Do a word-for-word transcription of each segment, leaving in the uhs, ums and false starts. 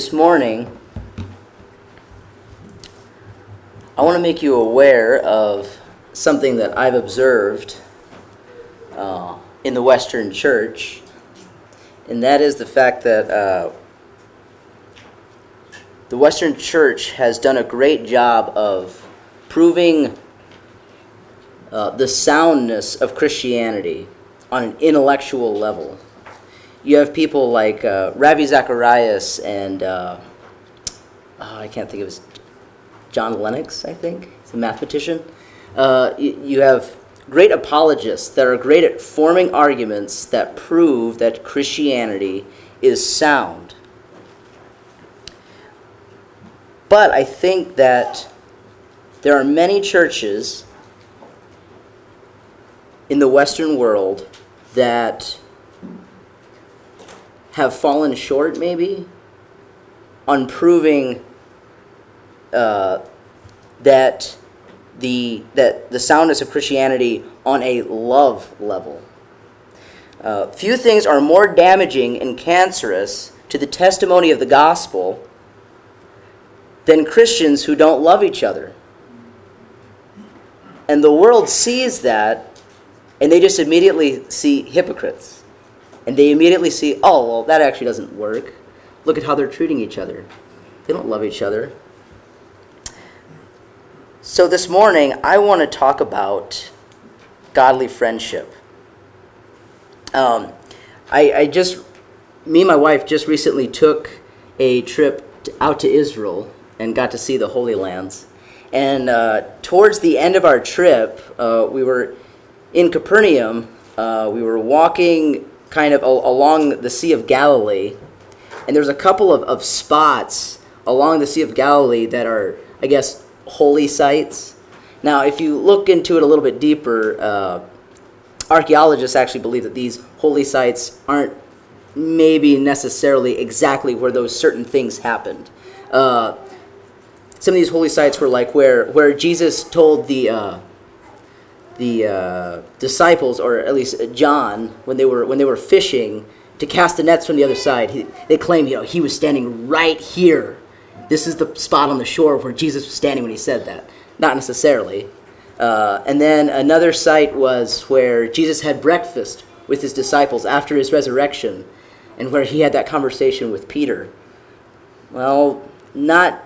this morning, I want to make you aware of something that I've observed uh, in the Western Church, and that is the fact that uh, the Western Church has done a great job of proving uh, the soundness of Christianity on an intellectual level. You have people like uh, Ravi Zacharias and uh, oh, I can't think of his John Lennox, I think. He's a mathematician. Uh, you, you have great apologists that are great at forming arguments that prove that Christianity is sound. But I think that there are many churches in the Western world that have fallen short, maybe, on proving uh, that the that the soundness of Christianity on a love level. Uh, few things are more damaging and cancerous to the testimony of the gospel than Christians who don't love each other. And the world sees that, and they just immediately see hypocrites. And they immediately see, oh, well, that actually doesn't work. Look at how they're treating each other. They don't love each other. So this morning, I want to talk about godly friendship. Um, I, I just, me and my wife just recently took a trip to, out to Israel and got to see the Holy Lands. And uh, towards the end of our trip, uh, we were in Capernaum. Uh, we were walking kind of along the Sea of Galilee, and there's a couple of, of spots along the Sea of Galilee that are, I guess, holy sites. Now, if you look into it a little bit deeper, uh, archaeologists actually believe that these holy sites aren't maybe necessarily exactly where those certain things happened. Uh, some of these holy sites were like where, where Jesus told the uh, the uh, disciples, or at least John, when they were when they were fishing, to cast the nets from the other side. He, they claimed, you know, he was standing right here. This is the spot on the shore where Jesus was standing when he said that. Not necessarily. Uh, and then another site was where Jesus had breakfast with his disciples after his resurrection, and where he had that conversation with Peter. Well, not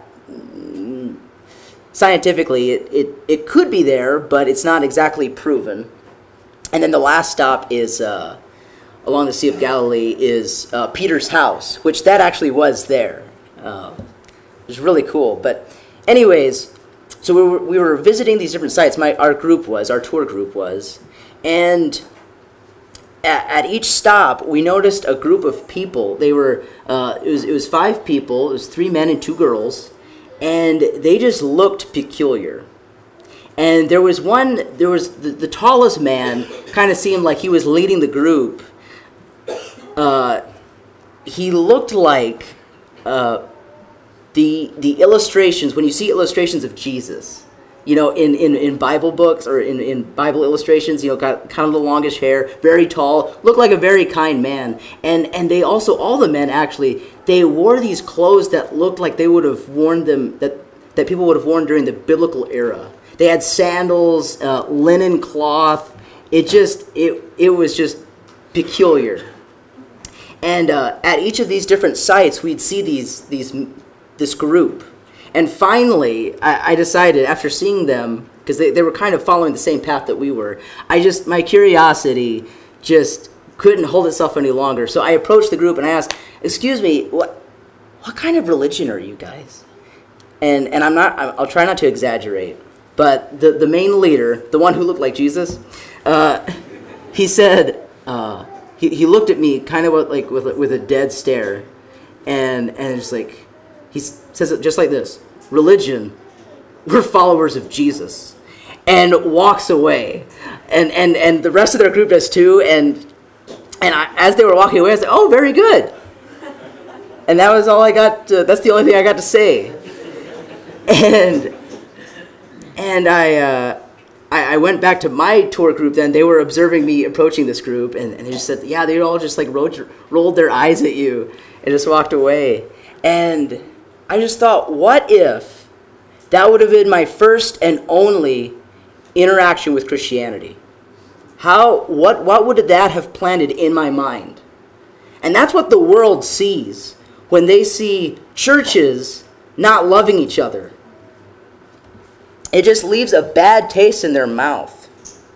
scientifically, it, it, it could be there, but it's not exactly proven. And then the last stop is uh, along the Sea of Galilee is uh, Peter's house, which that actually was there. Uh, it was really cool. But anyways, so we were, we were visiting these different sites. My our group was, our tour group was, and at, at each stop we noticed a group of people. They were uh, it was it was five people. It was three men and two girls. And they just looked peculiar. And there was one, there was the, the tallest man, kind of seemed like he was leading the group. Uh, he looked like uh, the the illustrations, when you see illustrations of Jesus, you know, in, in, in Bible books or in, in Bible illustrations, you know, got kind of the longish hair, very tall, looked like a very kind man. And and they also, all the men actually, they wore these clothes that looked like they would have worn them, that, that people would have worn during the biblical era. They had sandals, uh, linen cloth. It just, it it was just peculiar. And uh, at each of these different sites, we'd see these these this group. And finally, I, I decided, after seeing them, because they, they were kind of following the same path that we were, I just, my curiosity just couldn't hold itself any longer. So I approached the group and I asked, excuse me, what what kind of religion are you guys? And and I'm not, I'll try not to exaggerate, but the, the main leader, the one who looked like Jesus, uh, he said, uh, he, he looked at me kind of like with, with a dead stare, and, and it's like, he says it just like this: religion, we're followers of Jesus, and walks away. And and and the rest of their group does too. And and I, as they were walking away, I said, "Oh, very good." And that was all I got. To, that's the only thing I got to say. And and I, uh, I I went back to my tour group. Then they were observing me approaching this group, and, and they just said, "Yeah," they all just like rolled rolled their eyes at you and just walked away. And I just thought, what if that would have been my first and only interaction with Christianity? How, what, what would that have planted in my mind? And that's what the world sees when they see churches not loving each other. It just leaves a bad taste in their mouth.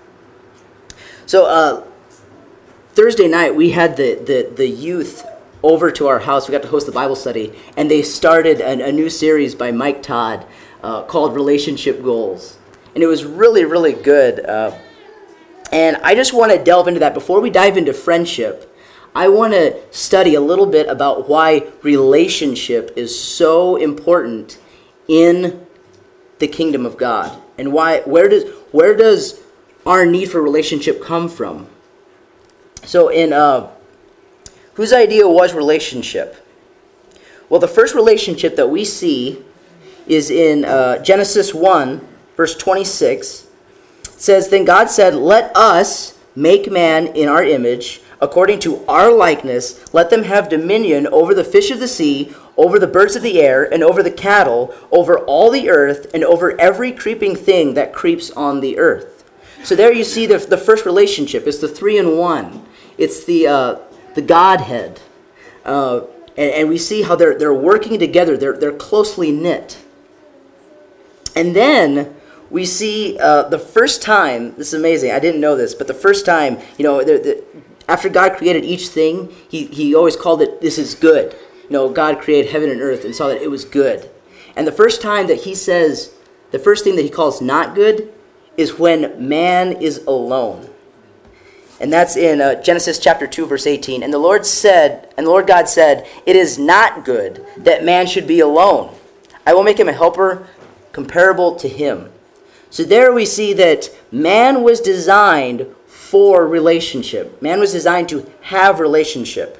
So uh, Thursday night, we had the, the, the youth over to our house. We got to host the Bible study, and they started a, a new series by Mike Todd uh, called Relationship Goals. And it was really, really good. Uh, and I just want to delve into that. Before we dive into friendship, I want to study a little bit about why relationship is so important in the kingdom of God, and why where does where does our need for relationship come from? So, in uh, whose idea was relationship? Well, the first relationship that we see is in uh, Genesis one, verse twenty-six. It says, "Then God said, 'Let us make man in our image, according to our likeness. Let them have dominion over the fish of the sea, over the birds of the air, and over the cattle, over all the earth, and over every creeping thing that creeps on the earth.'" So there you see the, the first relationship. It's the three in one. It's the uh, the Godhead. Uh, and, and we see how they're they're working together. They're they're closely knit. And then we see uh, the first time, this is amazing, I didn't know this, but the first time, you know, the, the, after God created each thing, he, he always called it, this is good. You know, God created heaven and earth and saw that it was good. And the first time that he says, the first thing that he calls not good is when man is alone. And that's in uh, Genesis chapter two, verse eighteen. "And the Lord said, and the Lord God said, 'It is not good that man should be alone. I will make him a helper comparable to him.'" So there we see that man was designed for relationship. Man was designed to have relationship.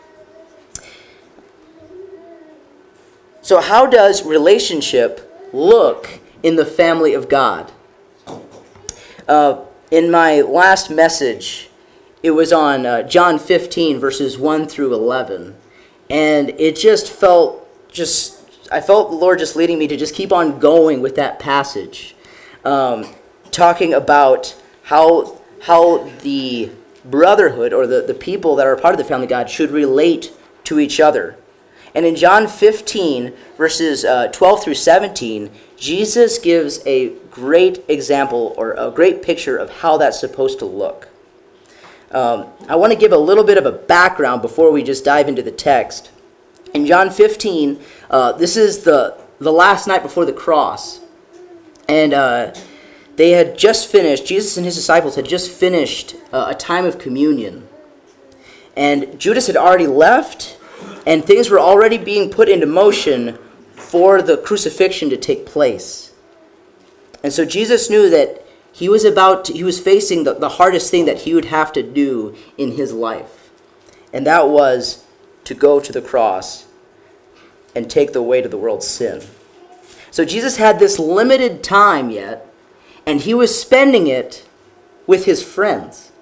So how does relationship look in the family of God? Uh, in my last message, it was on uh, John fifteen, verses one through eleven. And it just felt, just I felt the Lord just leading me to just keep on going with that passage. Um, talking about how how the brotherhood, or the, the people that are part of the family of God, should relate to each other. And in John fifteen, verses uh, twelve through seventeen, Jesus gives a great example, or a great picture of how that's supposed to look. Um, I want to give a little bit of a background before we just dive into the text. In John fifteen, uh, this is the, the last night before the cross. And uh, they had just finished, Jesus and his disciples had just finished uh, a time of communion. And Judas had already left, and things were already being put into motion for the crucifixion to take place. And so Jesus knew that he was about to, he was facing the, the hardest thing that he would have to do in his life. And that was to go to the cross and take the weight of the world's sin. So Jesus had this limited time yet, and he was spending it with his friends.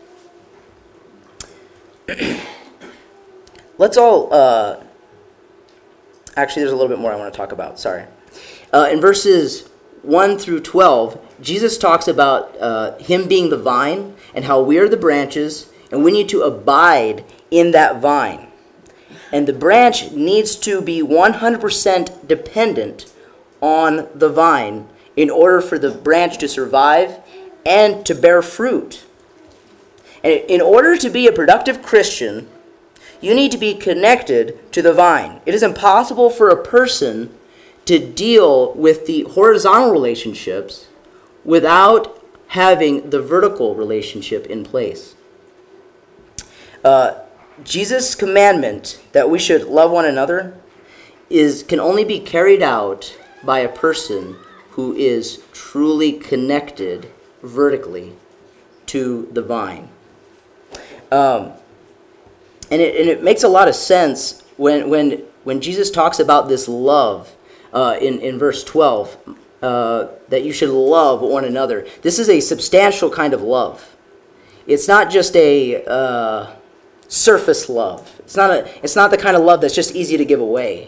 Let's all, uh, actually there's a little bit more I want to talk about, sorry. Uh, in verses one through twelve, Jesus talks about uh, him being the vine, and how we are the branches, and we need to abide in that vine. And the branch needs to be one hundred percent dependent on the vine in order for the branch to survive and to bear fruit. And in order to be a productive Christian, you need to be connected to the vine. It is impossible for a person to deal with the horizontal relationships without having the vertical relationship in place. Uh, Jesus' commandment that we should love one another is can only be carried out by a person who is truly connected vertically to the vine. Um, and, it, and it makes a lot of sense when when when Jesus talks about this love uh, in, in verse twelve, uh, that you should love one another. This is a substantial kind of love. It's not just a uh, surface love. It's not a. It's not the kind of love that's just easy to give away.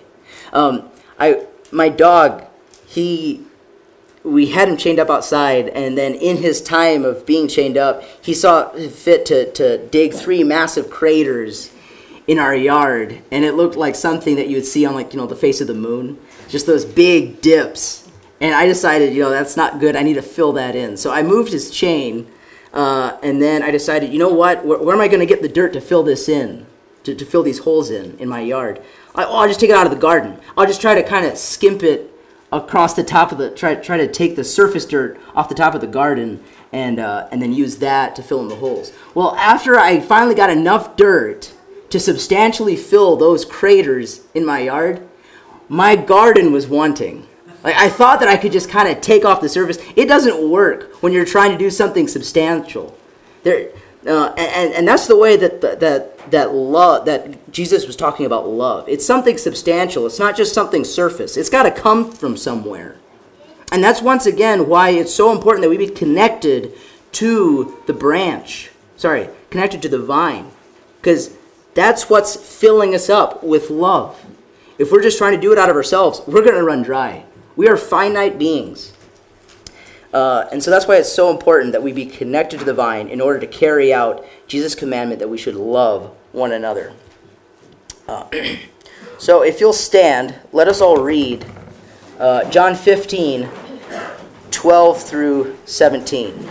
Um, I my dog, he we had him chained up outside, and then in his time of being chained up, he saw fit to to dig three massive craters in our yard, and it looked like something that you would see on, like, you know, the face of the moon, just those big dips. And I decided, you know, that's not good. I need to fill that in. So I moved his chain, uh, and then I decided, you know what? Where, where am I going to get the dirt to fill this in, to, to fill these holes in in my yard? I, oh, I'll just take it out of the garden. I'll just try to kind of skimp it across the top of the, try try to take the surface dirt off the top of the garden, and uh, and then use that to fill in the holes. Well, after I finally got enough dirt to substantially fill those craters in my yard, my garden was wanting. Like, I thought that I could just kind of take off the surface. It doesn't work when you're trying to do something substantial. There, uh, and and that's the way that that that love that Jesus was talking about love. It's something substantial. It's not just something surface. It's got to come from somewhere. And that's once again why it's so important that we be connected to the branch. Sorry, connected to the vine, because that's what's filling us up with love. If we're just trying to do it out of ourselves, we're going to run dry. We are finite beings. Uh, and so that's why it's so important that we be connected to the vine in order to carry out Jesus' commandment that we should love one another. Uh, so if you'll stand, let us all read uh, John fifteen, twelve through seventeen.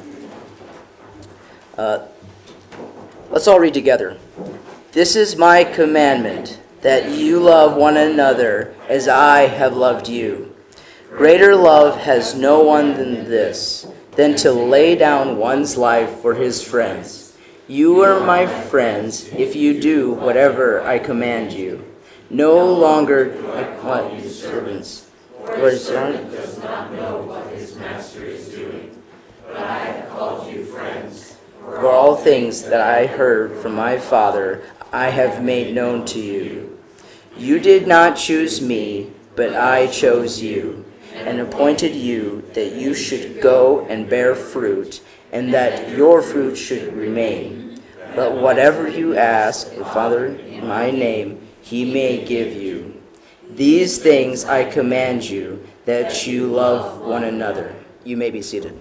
Uh, let's all read together. This is my commandment, that you love one another as I have loved you. Greater love has no one than this, than to lay down one's life for his friends. You are my friends if you do whatever I command you. No longer what you servants. What is that? Does not know what his master is doing, but I have called you friends. For all things that I heard from my Father, I have made known to you. You did not choose me, but I chose you, and appointed you that you should go and bear fruit, and that your fruit should remain. But whatever you ask the Father in my name, he may give you. These things I command you, that you love one another. You may be seated.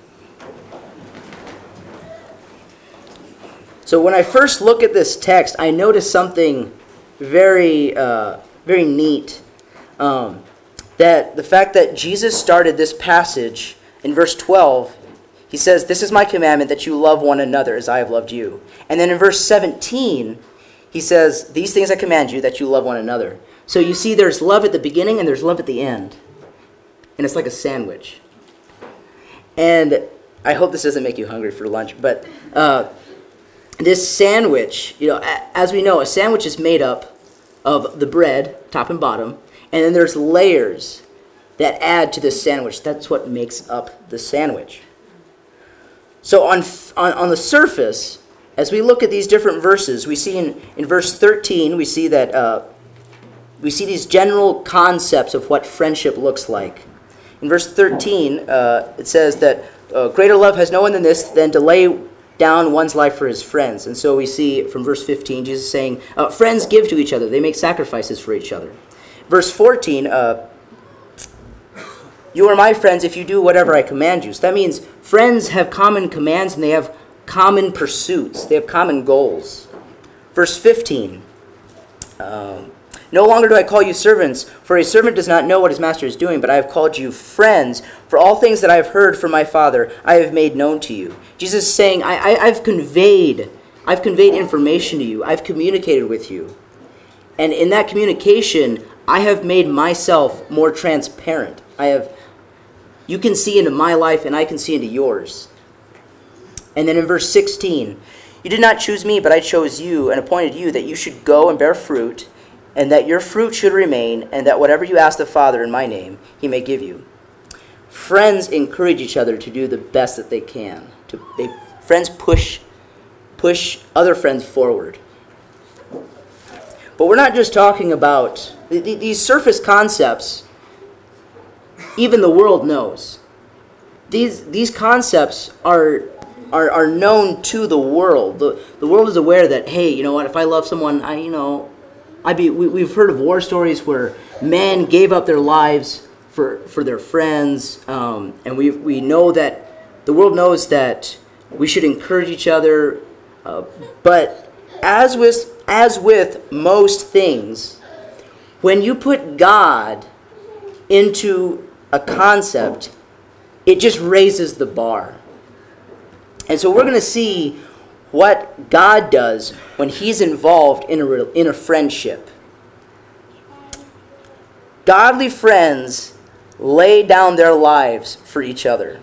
So when I first look at this text, I notice something very, uh, very neat. Um, that the fact that Jesus started this passage in verse twelve, he says, this is my commandment, that you love one another as I have loved you. And then in verse seventeen, he says, these things I command you, that you love one another. So you see there's love at the beginning and there's love at the end. And it's like a sandwich. And I hope this doesn't make you hungry for lunch, but uh, this sandwich, you know, as we know, a sandwich is made up of the bread, top and bottom, and then there's layers that add to this sandwich. That's what makes up the sandwich. So on, on, on the surface, as we look at these different verses, we see in, in verse thirteen, we see that uh, we see these general concepts of what friendship looks like. In verse thirteen, uh, it says that uh, greater love has no one than this, than to lay down one's life for his friends. And so we see from verse fifteen, Jesus saying, uh, friends give to each other. They make sacrifices for each other. Verse fourteen, uh, you are my friends if you do whatever I command you. So that means friends have common commands and they have common pursuits. They have common goals. Verse fifteen, um, no longer do I call you servants, for a servant does not know what his master is doing, but I have called you friends, for all things that I have heard from my Father I have made known to you. Jesus is saying, I, I, I've conveyed, I've conveyed information to you. I've communicated with you. And in that communication, I have made myself more transparent. I have, you can see into my life and I can see into yours. And then in verse sixteen, you did not choose me, but I chose you and appointed you that you should go and bear fruit, and that your fruit should remain, and that whatever you ask the Father in my name, he may give you. Friends encourage each other to do the best that they can. To, they, friends push, push other friends forward. But we're not just talking about these surface concepts. Even the world knows. These these concepts are are are known to the world. The, the world is aware that, hey, you know what, if I love someone, I you know, I be we, we've heard of war stories where men gave up their lives for for their friends, um, and we we know that the world knows that we should encourage each other. Uh, but as with as with most things, when you put God into a concept, it just raises the bar. And so we're going to see what God does when He's involved in a, in a friendship. Godly friends lay down their lives for each other.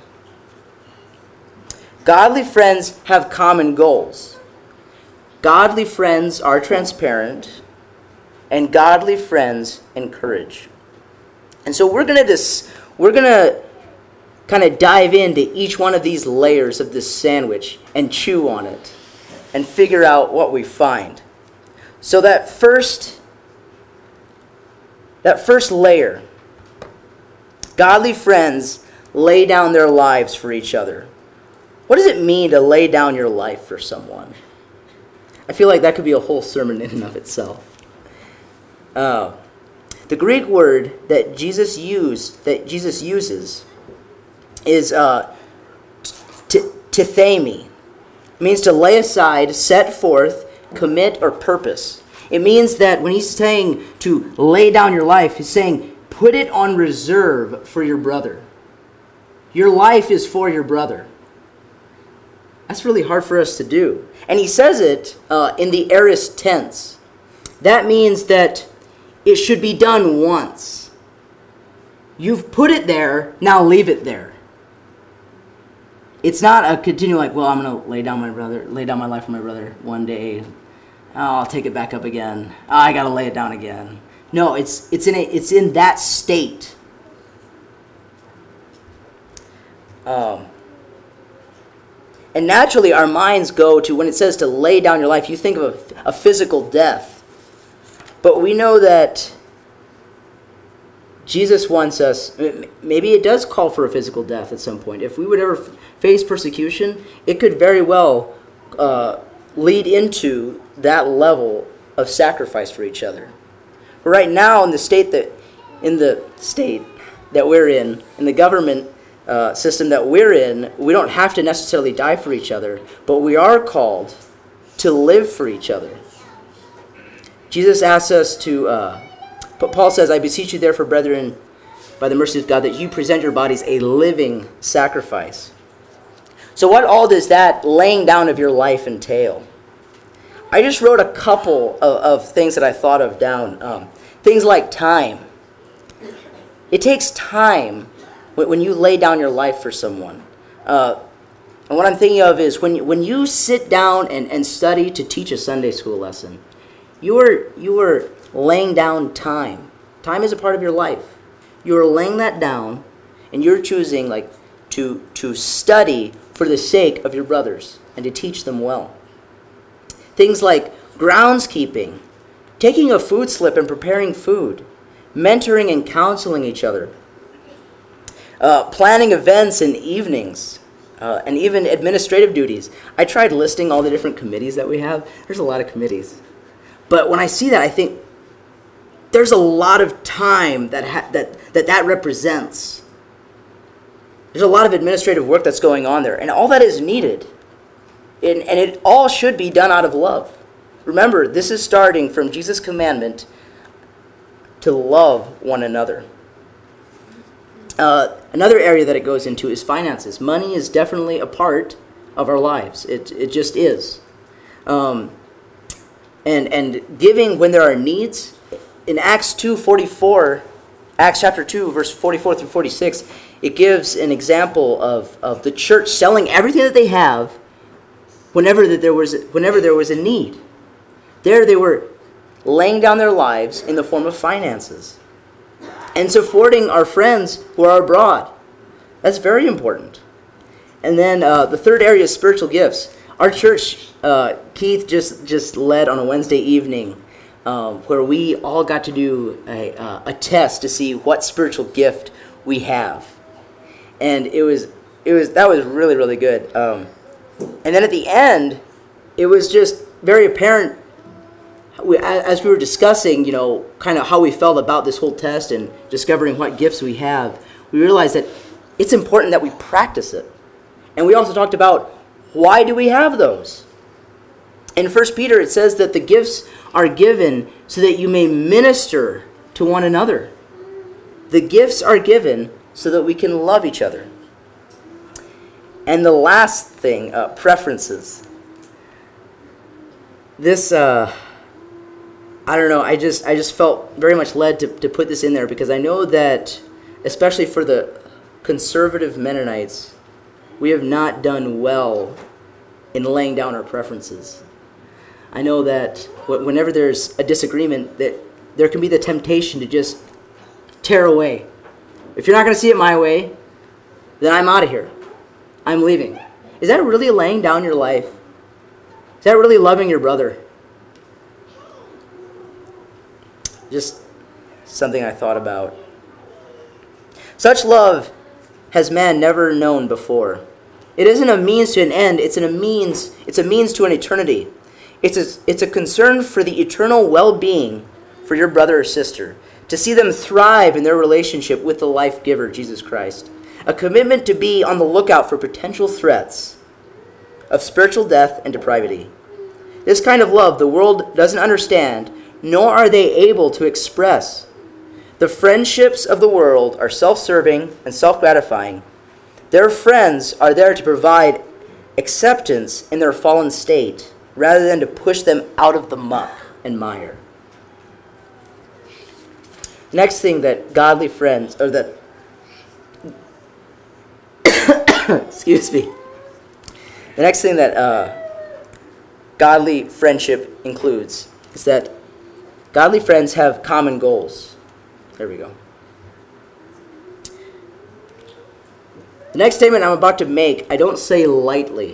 Godly friends have common goals. Godly friends are transparent, and godly friends encourage. And so we're going to dis- we're going to kind of dive into each one of these layers of this sandwich and chew on it and figure out what we find. So that first that first layer, godly friends lay down their lives for each other. What does it mean to lay down your life for someone? I feel like that could be a whole sermon in and of itself. Uh, the Greek word that Jesus used that Jesus uses is uh, tithemi. It means to lay aside, set forth, commit, or purpose. It means that when he's saying to lay down your life, he's saying put it on reserve for your brother. Your life is for your brother. That's really hard for us to do. And he says it uh, in the aorist tense. That means that it should be done once. You've put it there, now leave it there. It's not a continue like, well, I'm going to lay down my brother, lay down my life for my brother one day. Oh, I'll take it back up again. Oh, I got to lay it down again. No, it's it's in a, it's in that state. Um, and naturally, our minds go to, when it says to lay down your life, you think of a, a physical death. But we know that Jesus wants us, maybe it does call for a physical death at some point. If we would ever face persecution, it could very well uh, lead into that level of sacrifice for each other. But right now, in the state that, in the state that we're in, in the government uh, system that we're in, we don't have to necessarily die for each other, but we are called to live for each other. Jesus asks us to, uh, but Paul says, I beseech you therefore, brethren, by the mercy of God, that you present your bodies a living sacrifice. So what all does that laying down of your life entail? I just wrote a couple of, of things that I thought of down. Um, things like time. It takes time when, when you lay down your life for someone. Uh, and what I'm thinking of is when, when you sit down and, and study to teach a Sunday school lesson, you are, you are laying down time. Time is a part of your life. You are laying that down, and you're choosing like to, to study for the sake of your brothers and to teach them well. Things like groundskeeping, taking a food slip and preparing food, mentoring and counseling each other, uh, planning events and evenings, uh, and even administrative duties. I tried listing all the different committees that we have. There's a lot of committees. But when I see that, I think there's a lot of time that ha- that, that that represents. There's a lot of administrative work that's going on there, and all that is needed. And, and it all should be done out of love. Remember, this is starting from Jesus' commandment to love one another. Uh, another area that it goes into is finances. Money is definitely a part of our lives. It it just is. Um, and and giving when there are needs. In Acts two forty-four, Acts chapter two, verse forty-four through forty-six, it gives an example of, of the church selling everything that they have whenever that there was whenever there was a need. There they were laying down their lives in the form of finances and supporting our friends who are abroad. That's very important. And then uh, the third area is spiritual gifts. Our church, uh, Keith just, just led on a Wednesday evening um, where we all got to do a, uh, a test to see what spiritual gift we have. And it was it was that was really, really good. Um, and then at the end, it was just very apparent we, as we were discussing, you know, kind of how we felt about this whole test and discovering what gifts we have, we realized that it's important that we practice it. And we also talked about, why do we have those? In First Peter, it says that the gifts are given so that you may minister to one another. The gifts are given so that we can love each other. And the last thing, uh, preferences. This, uh, I don't know, I just I just felt very much led to, to put this in there because I know that, especially for the conservative Mennonites, we have not done well in laying down our preferences. I know that whenever there's a disagreement, that there can be the temptation to just tear away. If you're not going to see it my way, then I'm out of here. I'm leaving. Is that really laying down your life? Is that really loving your brother? Just something I thought about. Such love has man never known before. It isn't a means to an end, it's a means, it's a means to an eternity. It's a, it's a concern for the eternal well-being for your brother or sister, to see them thrive in their relationship with the life giver, Jesus Christ. A commitment to be on the lookout for potential threats of spiritual death and depravity. This kind of love the world doesn't understand, nor are they able to express. The friendships of the world are self-serving and self-gratifying. Their friends are there to provide acceptance in their fallen state, rather than to push them out of the muck and mire. Next thing that godly friends, or that, excuse me, the next thing that uh, godly friendship includes is that godly friends have common goals. There we go. The next statement I'm about to make, I don't say lightly.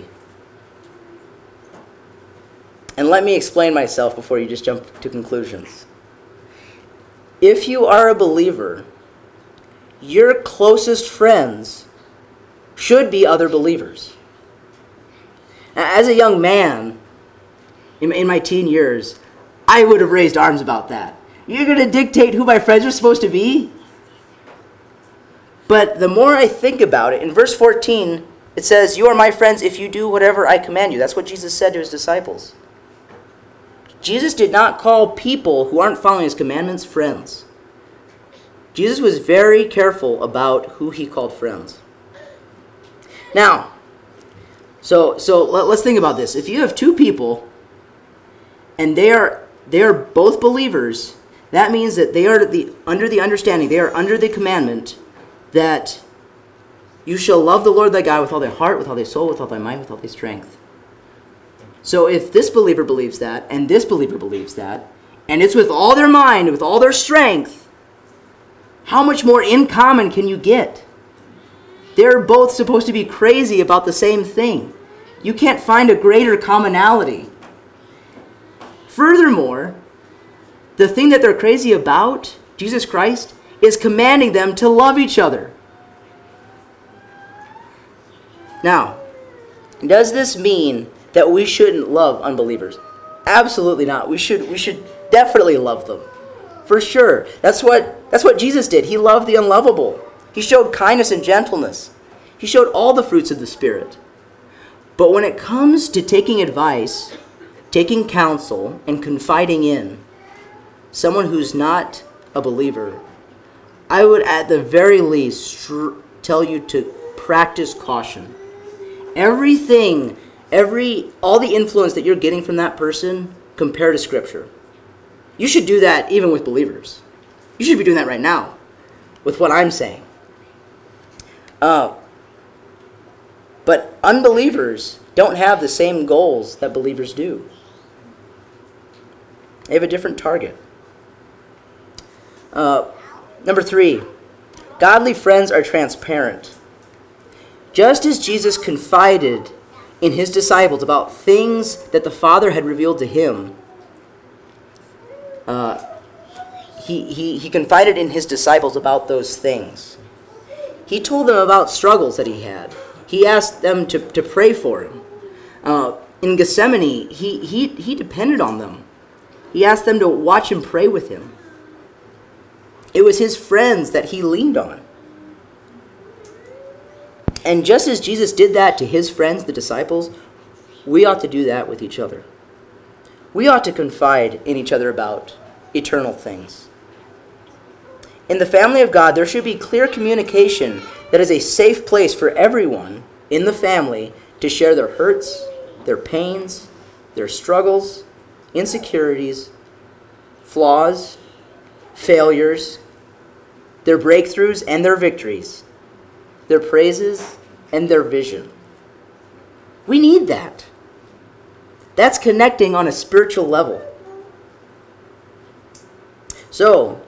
And let me explain myself before you just jump to conclusions. If you are a believer, your closest friends should be other believers. As a young man, in, in my teen years, I would have raised arms about that. You're going to dictate who my friends are supposed to be? But the more I think about it, in verse fourteen, it says, "You are my friends if you do whatever I command you." That's what Jesus said to his disciples. Jesus did not call people who aren't following his commandments friends. Jesus was very careful about who he called friends. Now, so so let, let's think about this. If you have two people and they are they are both believers, that means that they are the under the understanding, they are under the commandment that you shall love the Lord thy God with all thy heart, with all thy soul, with all thy mind, with all thy strength. So if this believer believes that, and this believer believes that, and it's with all their mind, with all their strength, how much more in common can you get? They're both supposed to be crazy about the same thing. You can't find a greater commonality. Furthermore, the thing that they're crazy about, Jesus Christ, is commanding them to love each other. Now, does this mean that we shouldn't love unbelievers? Absolutely not. We should we should definitely love them. For sure. That's what that's what Jesus did. He loved the unlovable. He showed kindness and gentleness. He showed all the fruits of the Spirit. But when it comes to taking advice, taking counsel, and confiding in someone who's not a believer, I would at the very least str- tell you to practice caution. Everything Every, all the influence that you're getting from that person, compare to Scripture. You should do that even with believers. You should be doing that right now with what I'm saying. Uh, but unbelievers don't have the same goals that believers do. They have a different target. Uh, number three, godly friends are transparent. Just as Jesus confided in his disciples about things that the Father had revealed to him, uh, he, he, he confided in his disciples about those things. He told them about struggles that he had. He asked them to, to pray for him. Uh, in Gethsemane, he, he, he depended on them. He asked them to watch and pray with him. It was his friends that he leaned on. And just as Jesus did that to his friends, the disciples, we ought to do that with each other. We ought to confide in each other about eternal things. In the family of God, there should be clear communication that is a safe place for everyone in the family to share their hurts, their pains, their struggles, insecurities, flaws, failures, their breakthroughs and their victories, their praises and their vision. We need that. That's connecting on a spiritual level. So,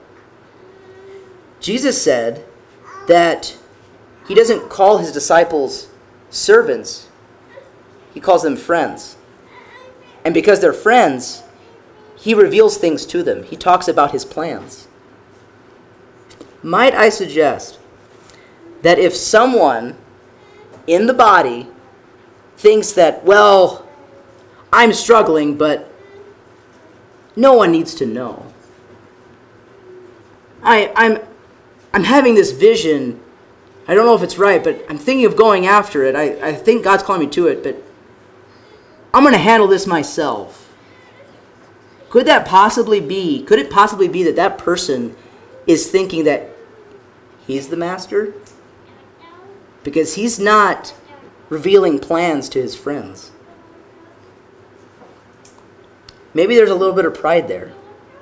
Jesus said that he doesn't call his disciples servants. He calls them friends. And because they're friends, he reveals things to them. He talks about his plans. Might I suggest that if someone in the body thinks that, well, I'm struggling, but no one needs to know. I, I'm, I'm having this vision. I don't know if it's right, but I'm thinking of going after it. I, I think God's calling me to it, but I'm going to handle this myself. Could that possibly be, could it possibly be that that person is thinking that he's the master? Because he's not revealing plans to his friends. Maybe there's a little bit of pride there.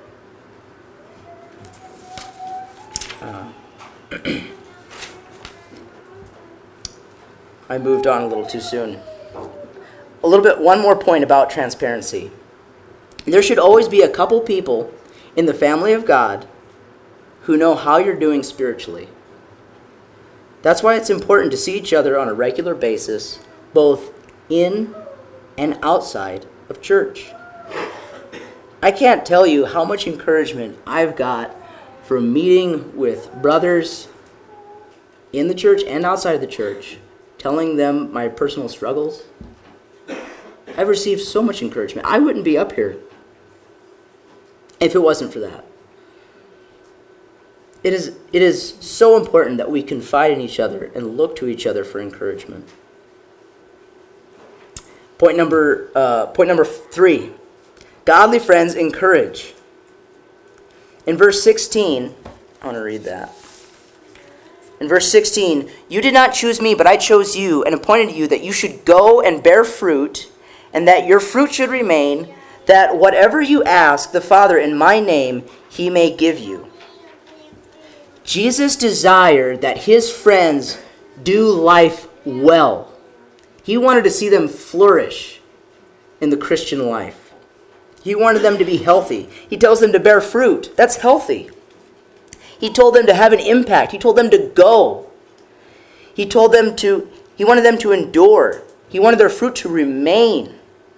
Uh, I moved on a little too soon. A little bit, one more point about transparency. There should always be a couple people in the family of God who know how you're doing spiritually. That's why it's important to see each other on a regular basis, both in and outside of church. I can't tell you how much encouragement I've got from meeting with brothers in the church and outside of the church, telling them my personal struggles. I've received so much encouragement. I wouldn't be up here if it wasn't for that. It is, it is so important that we confide in each other and look to each other for encouragement. Point number, uh, point number three. Godly friends encourage. In verse sixteen, I want to read that. In verse sixteen, you did not choose me, but I chose you and appointed you that you should go and bear fruit, and that your fruit should remain, that whatever you ask the Father in my name, he may give you. Jesus desired that his friends do life well. He wanted to see them flourish in the Christian life. He wanted them to be healthy. He tells them to bear fruit. That's healthy. He told them to have an impact. He told them to go. He told them to, he wanted them to endure. He wanted their fruit to remain.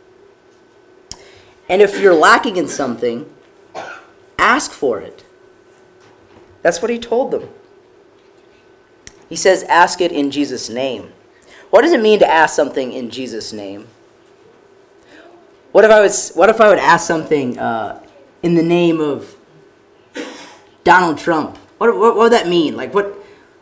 And if you're lacking in something, ask for it. That's what he told them. He says, ask it in Jesus' name. What does it mean to ask something in Jesus' name? What if I was? What if I would ask something uh, in the name of Donald Trump? What, what, what would that mean? Like what?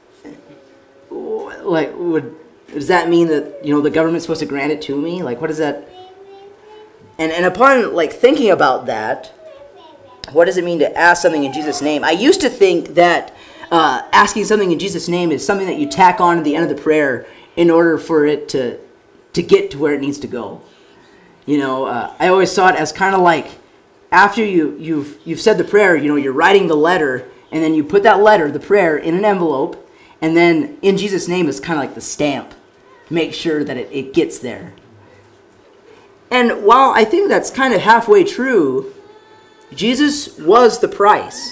Like would does that mean that you know the government's supposed to grant it to me? Like what does that? And and upon like thinking about that, what does it mean to ask something in Jesus' name? I used to think that uh, asking something in Jesus' name is something that you tack on at the end of the prayer in order for it to to get to where it needs to go. You know, uh, I always saw it as kind of like after you, you've you've said the prayer, you know, you're writing the letter, and then you put that letter, the prayer, in an envelope, and then in Jesus' name is kind of like the stamp. Make sure that it, it gets there. And while I think that's kind of halfway true, Jesus was the price.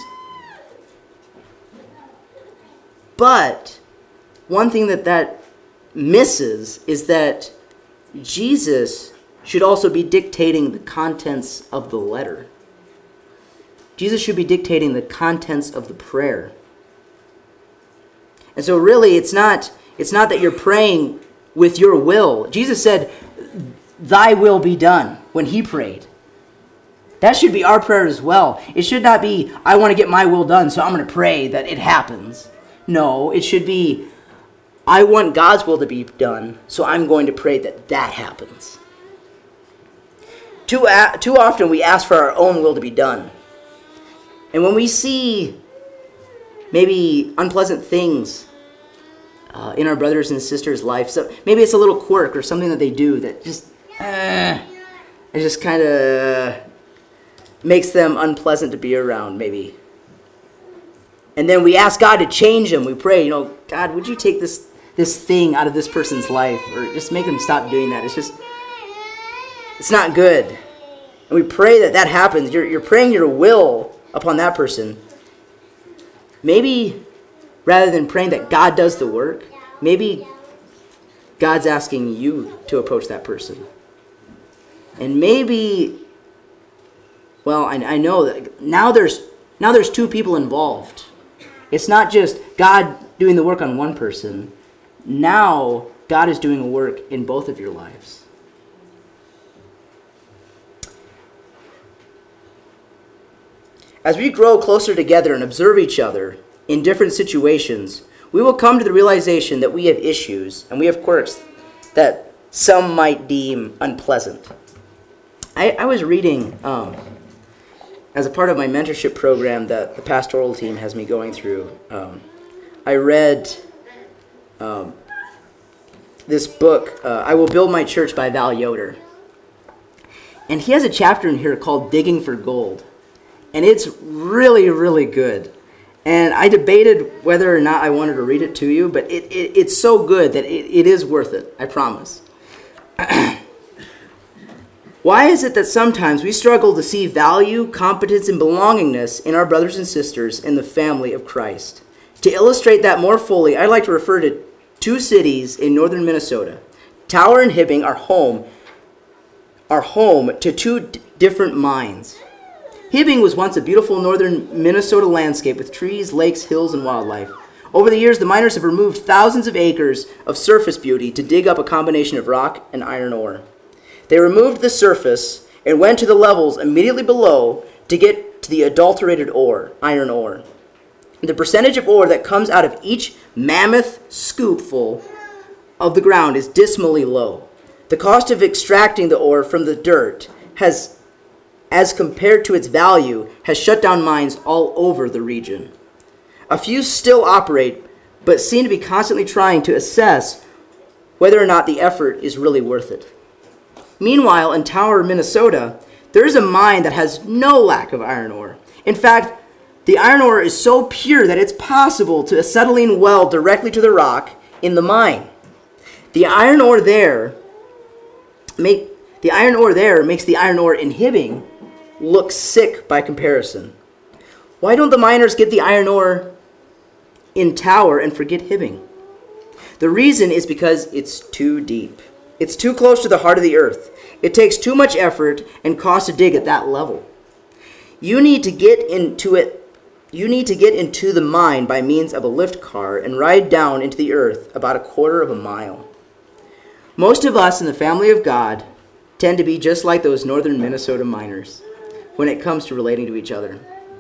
But one thing that that misses is that Jesus should also be dictating the contents of the letter. Jesus should be dictating the contents of the prayer. And so really it's not it's not that you're praying with your will. Jesus said, thy will be done when he prayed. That should be our prayer as well. It should not be, I want to get my will done, so I'm going to pray that it happens. No, it should be, I want God's will to be done, so I'm going to pray that that happens. Too, a- too often we ask for our own will to be done. And when we see maybe unpleasant things uh, in our brothers and sisters' life, so maybe it's a little quirk or something that they do that just, uh, it just kind of makes them unpleasant to be around, maybe. And then we ask God to change them. We pray, you know, God, would you take this this thing out of this person's life, or just make them stop doing that? It's just, it's not good. And we pray that that happens. You're, you're praying your will upon that person. Maybe rather than praying that God does the work, maybe God's asking you to approach that person. And maybe, well, I, I know that now there's now there's two people involved. It's not just God doing the work on one person. Now God is doing a work in both of your lives. As we grow closer together and observe each other in different situations, we will come to the realization that we have issues and we have quirks that some might deem unpleasant. I, I was reading, um, as a part of my mentorship program that the pastoral team has me going through, um, I read um, this book, uh, I Will Build My Church by Val Yoder. And he has a chapter in here called Digging for Gold. And it's really, really good. And I debated whether or not I wanted to read it to you, but it, it, it's so good that it, it is worth it, I promise. Why is it that sometimes we struggle to see value, competence, and belongingness in our brothers and sisters in the family of Christ? To illustrate that more fully, I'd like to refer to two cities in northern Minnesota. Tower and Hibbing are home, are home to two d- different mines. Hibbing was once a beautiful northern Minnesota landscape with trees, lakes, hills, and wildlife. Over the years, the miners have removed thousands of acres of surface beauty to dig up a combination of rock and iron ore. They removed the surface and went to the levels immediately below to get to the adulterated ore, iron ore. The percentage of ore that comes out of each mammoth scoopful of the ground is dismally low. The cost of extracting the ore from the dirt has, as compared to its value, has shut down mines all over the region. A few still operate, but seem to be constantly trying to assess whether or not the effort is really worth it. Meanwhile, in Tower, Minnesota, there is a mine that has no lack of iron ore. In fact, the iron ore is so pure that it's possible to acetylene weld directly to the rock in the mine. The iron ore there make the iron ore there makes the iron ore in Hibbing look sick by comparison. Why don't the miners get the iron ore in Tower and forget Hibbing? The reason is because it's too deep. It's too close to the heart of the earth. It takes too much effort and cost to dig at that level. You need to get into it. You need to get into the mine by means of a lift car and ride down into the earth about a quarter of a mile. Most of us in the family of God tend to be just like those northern Minnesota miners when it comes to relating to each other.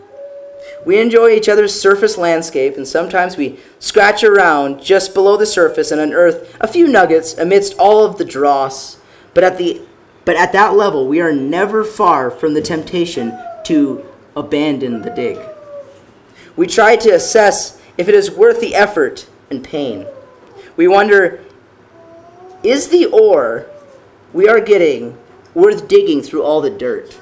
We enjoy each other's surface landscape, and sometimes we scratch around just below the surface and unearth a few nuggets amidst all of the dross. But at the but at that level, we are never far from the temptation to abandon the dig. We try to assess if it is worth the effort and pain. We wonder, is the ore we are getting worth digging through all the dirt?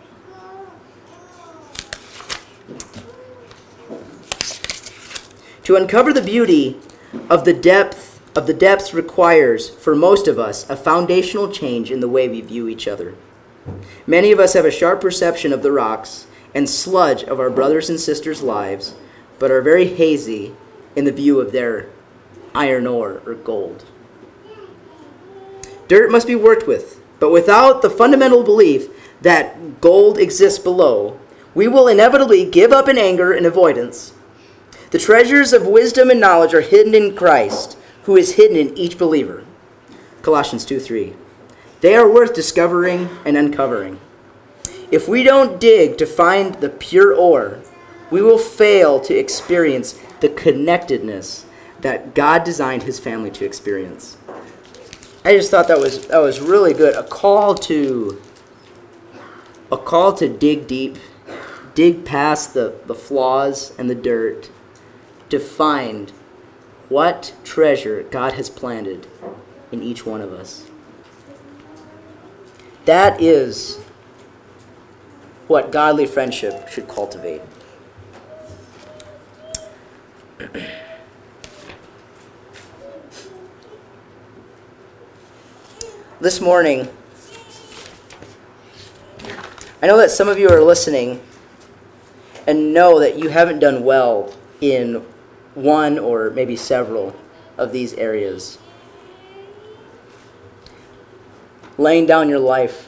To uncover the beauty of the depth of the depths requires, for most of us, a foundational change in the way we view each other. Many of us have a sharp perception of the rocks and sludge of our brothers and sisters' lives, but are very hazy in the view of their iron ore or gold. Dirt must be worked with, but without the fundamental belief that gold exists below, we will inevitably give up in anger and avoidance. The treasures of wisdom and knowledge are hidden in Christ, who is hidden in each believer. Colossians two three. They are worth discovering and uncovering. If we don't dig to find the pure ore, we will fail to experience the connectedness that God designed his family to experience. I just thought that was that was really good. A call to a call to dig deep, dig past the, the flaws and the dirt to find what treasure God has planted in each one of us. That is what godly friendship should cultivate. This morning, I know that some of you are listening and know that you haven't done well in one or maybe several of these areas. Laying down your life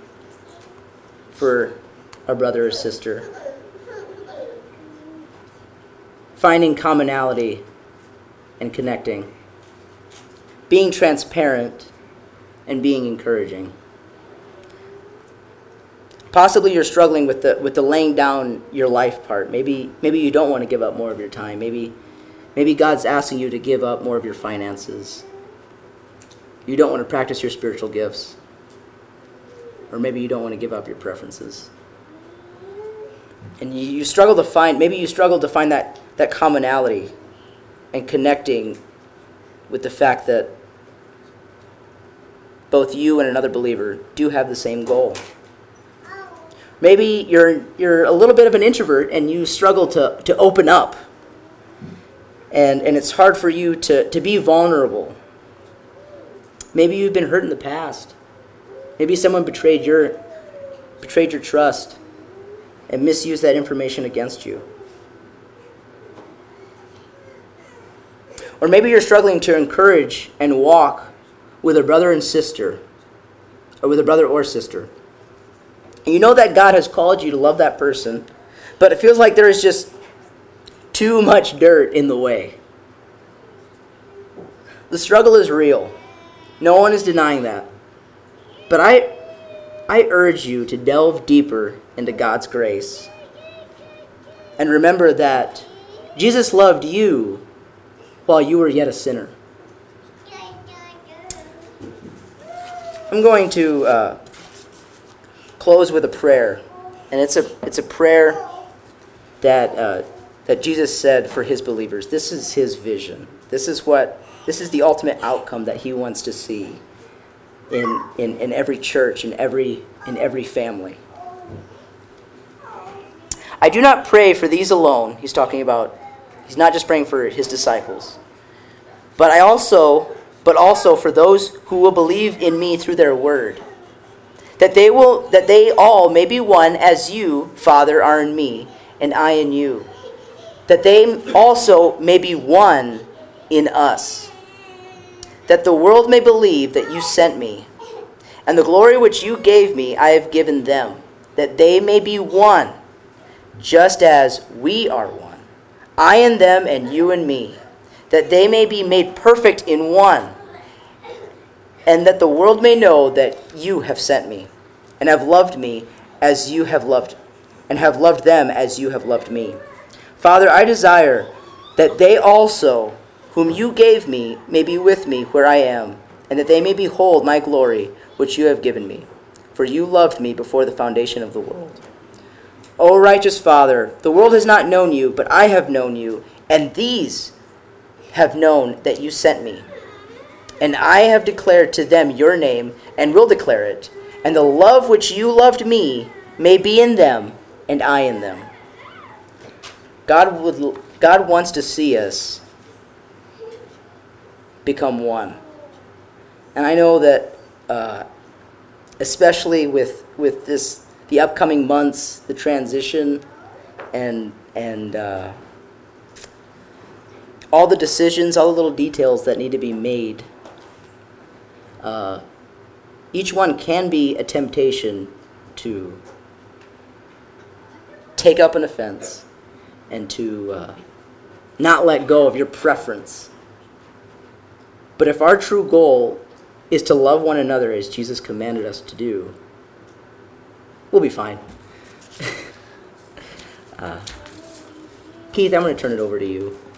for a brother or sister. Finding commonality and connecting. Being transparent and being encouraging. Possibly you're struggling with the with the laying down your life part. Maybe maybe you don't want to give up more of your time. Maybe maybe God's asking you to give up more of your finances. You don't want to practice your spiritual gifts. Or maybe you don't want to give up your preferences. And you, you struggle to find, maybe you struggle to find that, that commonality and connecting with the fact that both you and another believer do have the same goal. Maybe you're you're a little bit of an introvert and you struggle to, to open up. And and it's hard for you to, to be vulnerable. Maybe you've been hurt in the past. Maybe someone betrayed your betrayed your trust and misused that information against you. Or maybe you're struggling to encourage and walk with a brother and sister, or with a brother or sister. And you know that God has called you to love that person, but it feels like there is just too much dirt in the way. The struggle is real. No one is denying that. But I, I urge you to delve deeper into God's grace. And remember that Jesus loved you while you were yet a sinner. I'm going to uh, close with a prayer, and it's a it's a prayer that uh, that Jesus said for his believers. This is his vision. This is what this is the ultimate outcome that he wants to see in in, in every church, in every in every family. I do not pray for these alone. He's talking about. He's not just praying for his disciples, but I also. but also for those who will believe in me through their word, that they will, that they all may be one as you, Father, are in me, and I in you, that they also may be one in us, that the world may believe that you sent me, and the glory which you gave me I have given them, that they may be one, just as we are one, I in them and you in me, that they may be made perfect in one, and that the world may know that you have sent me, and have loved me as you have loved, and have loved them as you have loved me. Father, I desire that they also, whom you gave me, may be with me where I am, and that they may behold my glory, which you have given me. For you loved me before the foundation of the world. O righteous Father, the world has not known you, but I have known you, and these have known that you sent me. And I have declared to them your name, and will declare it, and the love which you loved me may be in them, and I in them. God would, God wants to see us become one. And I know that, uh, especially with with this, the upcoming months, the transition, and and uh, all the decisions, all the little details that need to be made. Uh, each one can be a temptation to take up an offense and to uh, not let go of your preference. But if our true goal is to love one another as Jesus commanded us to do, we'll be fine. uh, Keith, I'm going to turn it over to you.